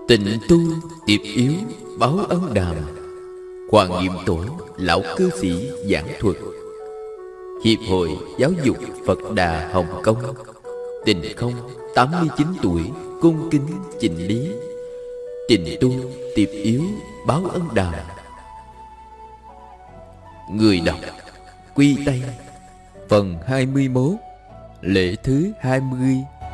Tịnh tu tiệp yếu báo ân đàm. Hoàng Niệm Tổ lão cư sĩ giảng thuật. Hiệp hội Giáo dục Phật Đà Hồng Kông. Tịnh Không 89 tuổi cung kính chỉnh lý. Tịnh tu tiệp yếu báo ân đàm. Người đọc Quy Tây. Phần 21. Lễ thứ 20.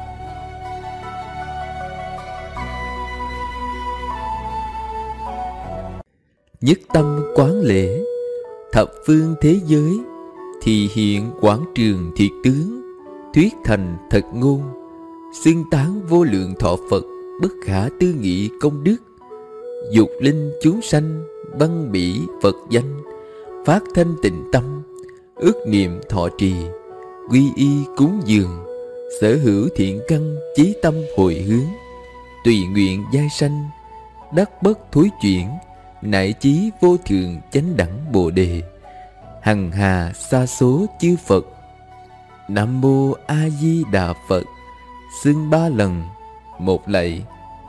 Nhất tâm quán lễ, thập phương thế giới, thì hiện quảng trường thiệt tướng, thuyết thành thật ngôn, xưng tán vô lượng thọ Phật, bất khả tư nghị công đức, dục linh chúng sanh, băng bỉ Phật danh, phát thanh tịnh tâm, ước niệm thọ trì, quy y cúng dường, sở hữu thiện căn chí tâm hồi hướng, tùy nguyện giai sanh, đắc bất thối chuyển, nại chí vô thượng chánh đẳng bồ đề, hằng hà sa số chư Phật. Nam mô A Di Đà Phật. Xưng 3 lần, một lạy.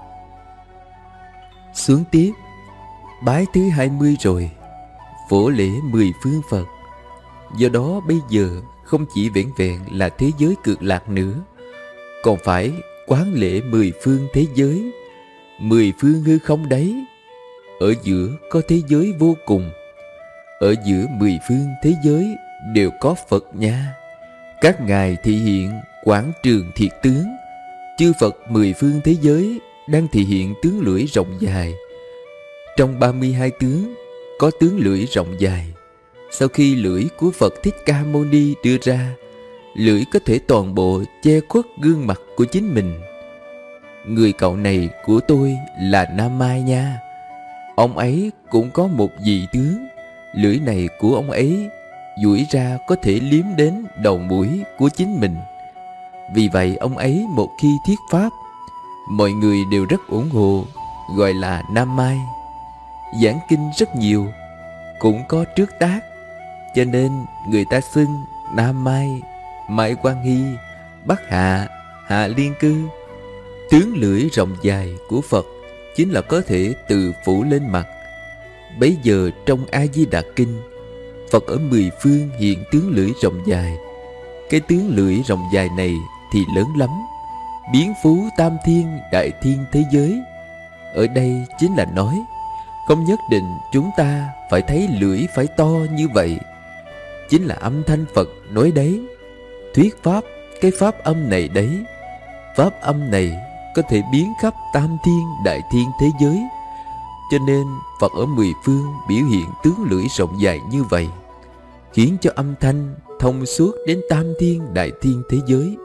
Xuống tiếp. Bái thứ 20 rồi, phổ lễ 10 phương Phật. Do đó bây giờ không chỉ vẻn vẹn là thế giới cực lạc nữa, còn phải quán lễ 10 phương thế giới, 10 phương hư không đấy. Ở giữa có thế giới vô cùng. Ở giữa 10 phương thế giới đều có Phật nha. Các ngài thị hiện quảng trường thiệt tướng. Chư Phật 10 phương thế giới đang thị hiện tướng lưỡi rộng dài. Trong 32 tướng có tướng lưỡi rộng dài. Sau khi lưỡi của Phật Thích Ca Mâu Ni đưa ra, lưỡi có thể toàn bộ che khuất gương mặt của chính mình. Người cậu này của tôi là Nam Mai nha. Ông ấy cũng có một vị tướng. Lưỡi này của ông ấy duỗi ra có thể liếm đến đầu mũi của chính mình. Vì vậy ông ấy một khi thuyết pháp, mọi người đều rất ủng hộ, gọi là Nam Mai. Giảng kinh rất nhiều, cũng có trước tác, cho nên người ta xưng Nam Mai, Mai Quan Hy, Bắc Hạ, Hạ Liên Cư. Tướng lưỡi rộng dài của Phật chính là có thể tự phủ lên mặt. Bấy giờ trong A Di Đà Kinh, Phật ở 10 phương hiện tướng lưỡi rộng dài. Cái tướng lưỡi rộng dài này thì lớn lắm, biến phú tam thiên đại thiên thế giới. Ở đây chính là nói, không nhất định chúng ta phải thấy lưỡi phải to như vậy. Chính là âm thanh Phật nói đấy, thuyết pháp cái pháp âm này đấy. Pháp âm này có thể biến khắp tam thiên đại thiên thế giới. Cho nên Phật ở 10 phương biểu hiện tướng lưỡi rộng dài như vậy, khiến cho âm thanh thông suốt đến tam thiên đại thiên thế giới.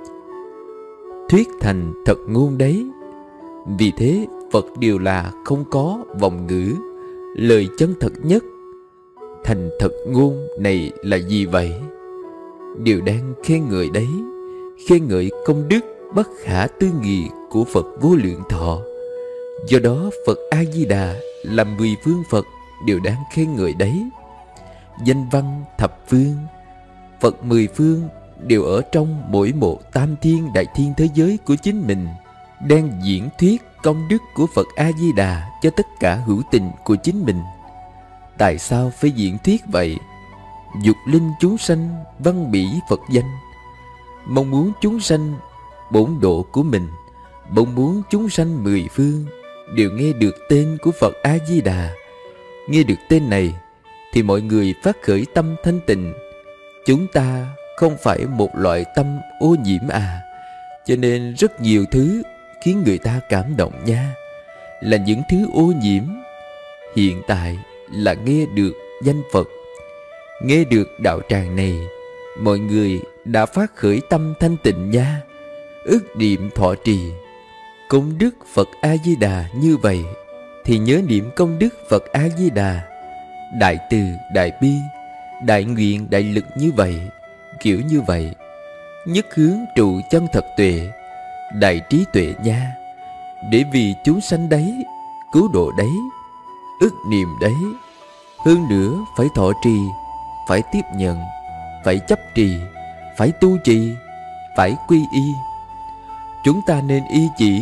Thuyết thành thật ngôn đấy. Vì thế Phật đều là không có vọng ngữ, lời chân thật nhất. Thành thật ngôn này là gì vậy? Điều đang khen ngợi đấy, khen ngợi công đức bất khả tư nghị của Phật vô lượng thọ. Do đó Phật A Di Đà là 10 phương Phật đều đang khen ngợi đấy. Danh văn thập phương, Phật 10 phương đều ở trong mỗi một tam thiên đại thiên thế giới của chính mình, đang diễn thuyết công đức của Phật A Di Đà cho tất cả hữu tình của chính mình. Tại sao phải diễn thuyết vậy? Dục linh chúng sanh văn bỉ Phật danh, mong muốn chúng sanh bổn độ của mình, mong muốn chúng sanh 10 phương đều nghe được tên của Phật A Di Đà. Nghe được tên này thì mọi người phát khởi tâm thanh tịnh. Chúng ta không phải một loại tâm ô nhiễm à, cho nên rất nhiều thứ khiến người ta cảm động nha, là những thứ ô nhiễm. Hiện tại là nghe được danh Phật, nghe được đạo tràng này, mọi người đã phát khởi tâm thanh tịnh nha, ước niệm thọ trì công đức Phật A Di Đà như vậy, thì nhớ niệm công đức Phật A Di Đà, đại từ đại bi, đại nguyện đại lực như vậy, kiểu như vậy, nhất hướng trụ chân thật tuệ, đại trí tuệ nha, để vì chúng sanh đấy, cứu độ đấy, ước niệm đấy. Hơn nữa phải thọ trì, phải tiếp nhận, phải chấp trì, phải tu trì, phải quy y. Chúng ta nên y chỉ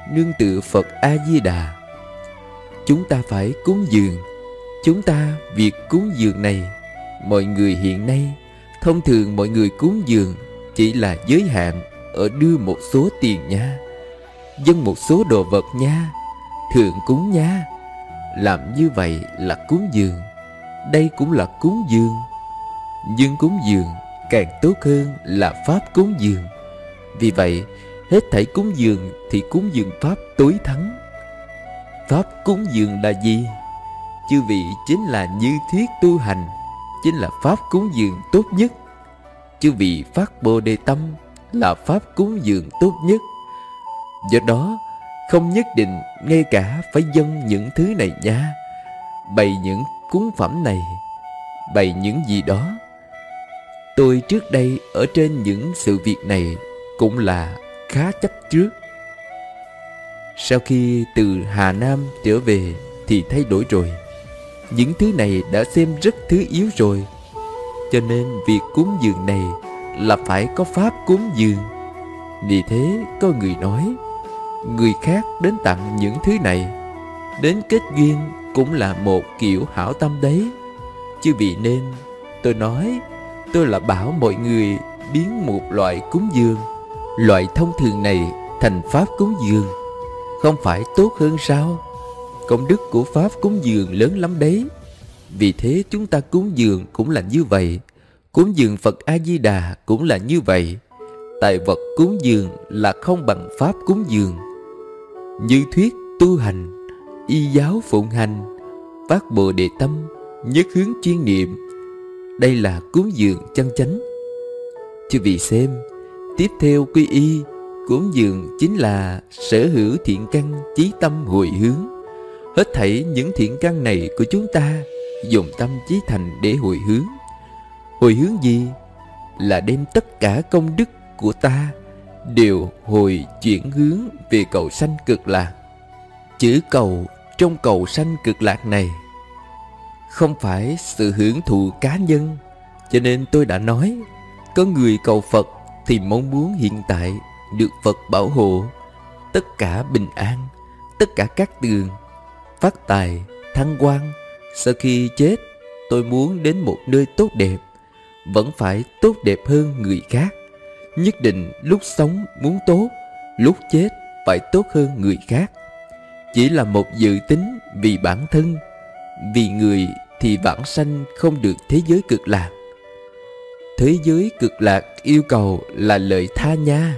nương tựa Phật A-di-đà. Chúng ta phải cúng dường. Chúng ta việc cúng dường này, mọi người hiện nay, thông thường mọi người cúng dường chỉ là giới hạn ở đưa một số tiền nha, dâng một số đồ vật nha, thượng cúng nha. Làm như vậy là cúng dường. Đây cũng là cúng dường. Nhưng cúng dường càng tốt hơn là pháp cúng dường. Vì vậy, hết thảy cúng dường thì cúng dường pháp tối thắng. Pháp cúng dường là gì? Chư vị chính là như thuyết tu hành, chính là pháp cúng dường tốt nhất. Chư vị phát Bồ Đề tâm là pháp cúng dường tốt nhất. Do đó, không nhất định ngay cả phải dâng những thứ này nha, bày những cúng phẩm này, bày những gì đó. Tôi trước đây ở trên những sự việc này cũng là khá chấp trước. Sau khi từ Hà Nam trở về thì thay đổi rồi. Những thứ này đã xem rất thứ yếu rồi. Cho nên việc cúng dường này là phải có pháp cúng dường. Vì thế có người nói, người khác đến tặng những thứ này, đến kết duyên cũng là một kiểu hảo tâm đấy. Chư vị nên, tôi nói, tôi là bảo mọi người biến một loại cúng dường, loại thông thường này thành pháp cúng dường. Không phải tốt hơn sao? Công đức của pháp cúng dường lớn lắm đấy. Vì thế chúng ta cúng dường cũng là như vậy. Cúng dường Phật A-di-đà cũng là như vậy. Tại vật cúng dường là không bằng pháp cúng dường. Như thuyết tu hành, y giáo phụng hành, phát Bồ Đề tâm, nhất hướng chuyên niệm. Đây là cúng dường chân chánh. Chư vị xem, tiếp theo quy y, cúng dường chính là sở hữu thiện căn, chí tâm hồi hướng. Hết thảy những thiện căn này của chúng ta dùng tâm chí thành để hồi hướng. Hồi hướng gì? Là đem tất cả công đức của ta đều hồi chuyển hướng về cầu sanh cực lạc. Chữ cầu trong cầu sanh cực lạc này không phải sự hưởng thụ cá nhân. Cho nên tôi đã nói, có người cầu Phật thì mong muốn hiện tại được Phật bảo hộ, tất cả bình an, tất cả các tường, phát tài, thăng quan. Sau khi chết, tôi muốn đến một nơi tốt đẹp, vẫn phải tốt đẹp hơn người khác. Nhất định lúc sống muốn tốt, lúc chết phải tốt hơn người khác. Chỉ là một dự tính vì bản thân, vì người thì vãng sanh không được thế giới cực lạc. Thế giới cực lạc yêu cầu là lợi tha nha.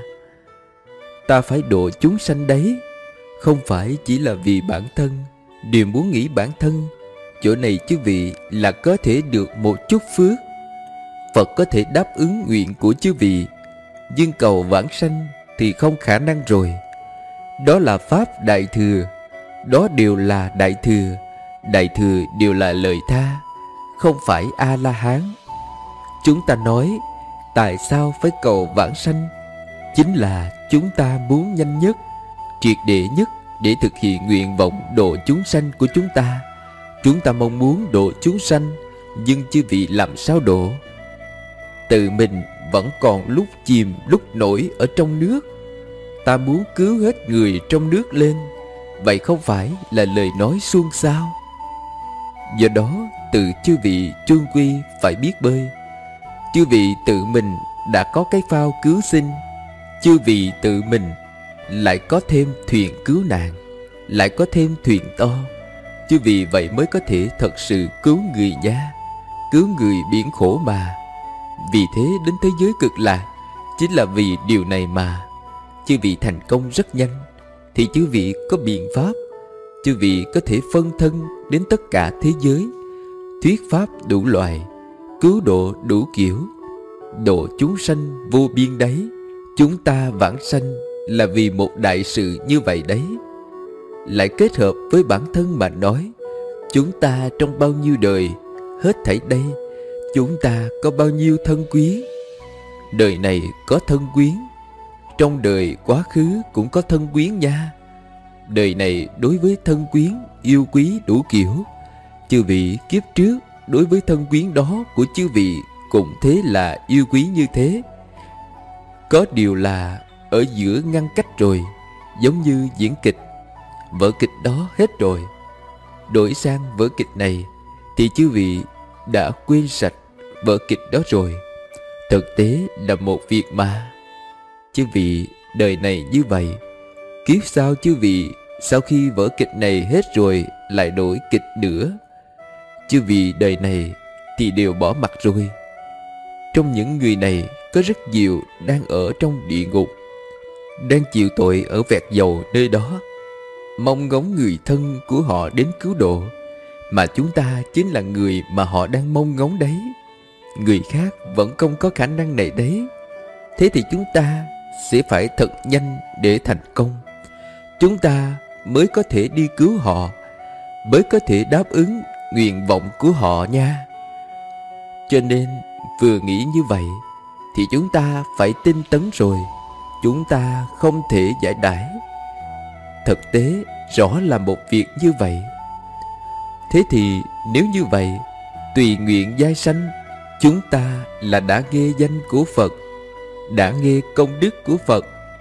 Ta phải độ chúng sanh đấy, không phải chỉ là vì bản thân, đều muốn nghĩ bản thân. Chỗ này chư vị là có thể được một chút phước. Phật có thể đáp ứng nguyện của chư vị, nhưng cầu vãng sanh thì không khả năng rồi. Đó là pháp đại thừa. Đó đều là đại thừa. Đại thừa đều là lời tha, không phải A-la-hán. Chúng ta nói, tại sao phải cầu vãng sanh? Chính là chúng ta muốn nhanh nhất, triệt để nhất để thực hiện nguyện vọng độ chúng sanh của chúng ta. Chúng ta mong muốn độ chúng sanh, nhưng chư vị làm sao độ? Tự mình vẫn còn lúc chìm lúc nổi ở trong nước. Ta muốn cứu hết người trong nước lên, vậy không phải là lời nói suông sao? Do đó tự chư vị chung quy phải biết bơi. Chư vị tự mình đã có cái phao cứu sinh, chư vị tự mình lại có thêm thuyền cứu nạn, lại có thêm thuyền to. Chư vị vậy mới có thể thật sự cứu người nha, cứu người biển khổ mà. Vì thế đến thế giới cực lạc chính là vì điều này mà. Chư vị thành công rất nhanh, thì chư vị có biện pháp. Chư vị có thể phân thân đến tất cả thế giới, thuyết pháp đủ loại, cứu độ đủ kiểu, độ chúng sanh vô biên đấy. Chúng ta vãng sanh là vì một đại sự như vậy đấy. Lại kết hợp với bản thân mà nói, chúng ta trong bao nhiêu đời, hết thảy đây, chúng ta có bao nhiêu thân quyến. Đời này có thân quyến, trong đời quá khứ cũng có thân quyến nha. Đời này đối với thân quyến yêu quý đủ kiểu. Chư vị kiếp trước đối với thân quyến đó của chư vị cũng thế là yêu quý như thế. Có điều là ở giữa ngăn cách rồi. giống như diễn kịch. Vở kịch đó hết rồi, đổi sang vở kịch này thì chư vị đã quên sạch vở kịch đó rồi. Thực tế là một việc mà. Chư vị đời này như vậy, kiếp sau chư vị sau khi vở kịch này hết rồi lại đổi kịch nữa. Chư vị đời này thì đều bỏ mặc rồi. Trong những người này có rất nhiều đang ở trong địa ngục, đang chịu tội ở vẹt dầu nơi đó, mong ngóng người thân của họ đến cứu độ. Mà chúng ta chính là người mà họ đang mong ngóng đấy. Người khác vẫn không có khả năng này đấy. Thế thì chúng ta sẽ phải thật nhanh để thành công. Chúng ta mới có thể đi cứu họ, mới có thể đáp ứng nguyện vọng của họ nha. Cho nên vừa nghĩ như vậy thì chúng ta phải tinh tấn rồi. Chúng ta không thể giải đãi. Thực tế rõ là một việc như vậy. Thế thì nếu như vậy, tùy nguyện giai sanh, chúng ta là đã nghe danh của Phật, đã nghe công đức của Phật,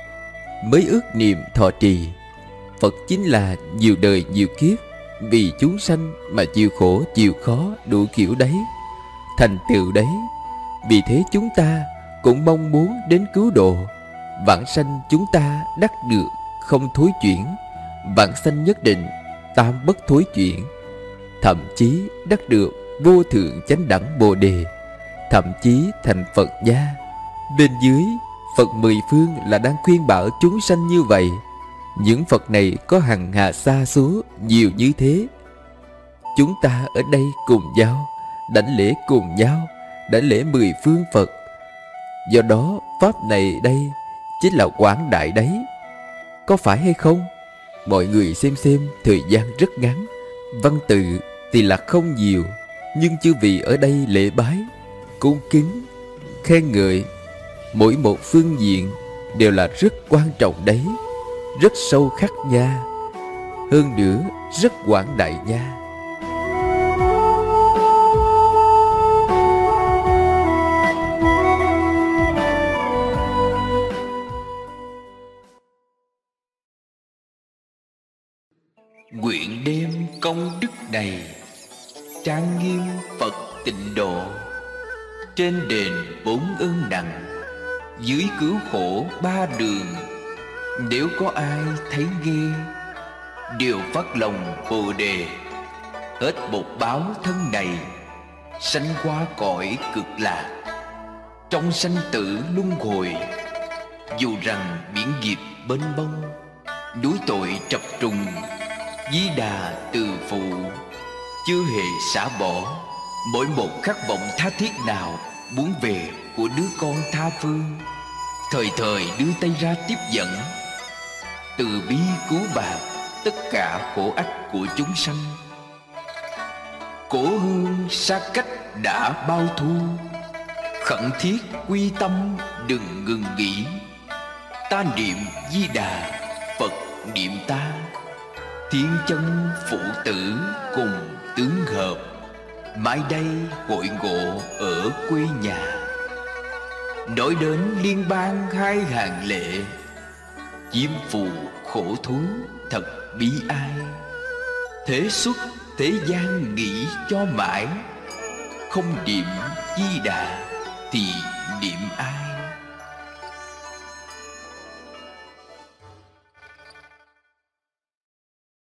mới ước niệm thọ trì. Phật chính là nhiều đời nhiều kiếp vì chúng sanh mà chịu khổ chịu khó đủ kiểu đấy, thành tựu đấy. Vì thế chúng ta cũng mong muốn đến cứu độ. Vãng sanh chúng ta đắc được không thối chuyển, vãng sanh nhất định tam bất thối chuyển, thậm chí đắc được vô thượng chánh đẳng Bồ Đề, thậm chí thành Phật gia. Bên dưới Phật mười phương là đang khuyên bảo chúng sanh như vậy. Những Phật này có hằng hà sa số nhiều như thế. Chúng ta ở đây cùng nhau đảnh lễ cùng nhau, đảnh lễ mười phương Phật. Do đó pháp này đây chính là quảng đại đấy. Có phải hay không? Mọi người xem thời gian rất ngắn, văn tự thì là không nhiều, nhưng chư vị ở đây lễ bái, cung kính, khen ngợi, mỗi một phương diện đều là rất quan trọng đấy, rất sâu khắc nha. Hơn nữa rất quảng đại nha. Nguyện đem công đức này trang nghiêm Phật tịnh độ, trên đền bốn ơn nặng, dưới cứu khổ ba đường. Nếu có ai thấy nghe, đều phát lòng Bồ Đề, hết một báo thân này, sanh qua cõi cực lạc. Trong sanh tử luân hồi, dù rằng biển nghiệp mênh mông, núi tội trập trùng, Di Đà từ phụ, chưa hề xả bỏ mỗi một khát vọng tha thiết nào muốn về của đứa con tha phương. Thời thời đưa tay ra tiếp dẫn, từ bi cứu bạc tất cả khổ ách của chúng sanh. Cổ hương xa cách đã bao thu, khẩn thiết quy tâm đừng ngừng nghỉ. Ta niệm Di Đà, Phật niệm ta, thiên chân phụ tử cùng tướng hợp, mãi đây hội ngộ ở quê nhà. Nói đến liên bang hai hàng lệ, chiêm phù khổ thú thật bi ai. Thế xuất thế gian nghĩ cho mãi, không niệm Di Đà thì niệm ai?